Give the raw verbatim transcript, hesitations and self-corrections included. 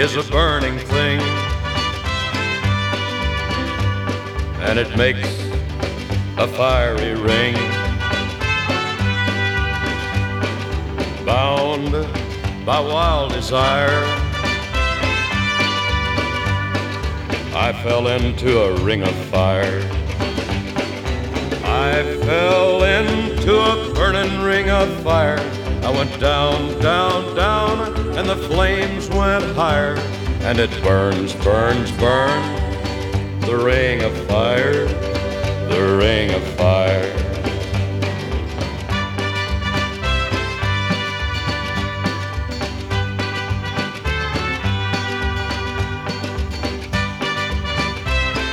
is a burning thing, and it makes a fiery ring. Bound by wild desire, I fell into a ring of fire. I fell into a burning ring of fire. I went down, down, down, and the flames went higher. And it burns, burns, burns, the ring of fire, the ring of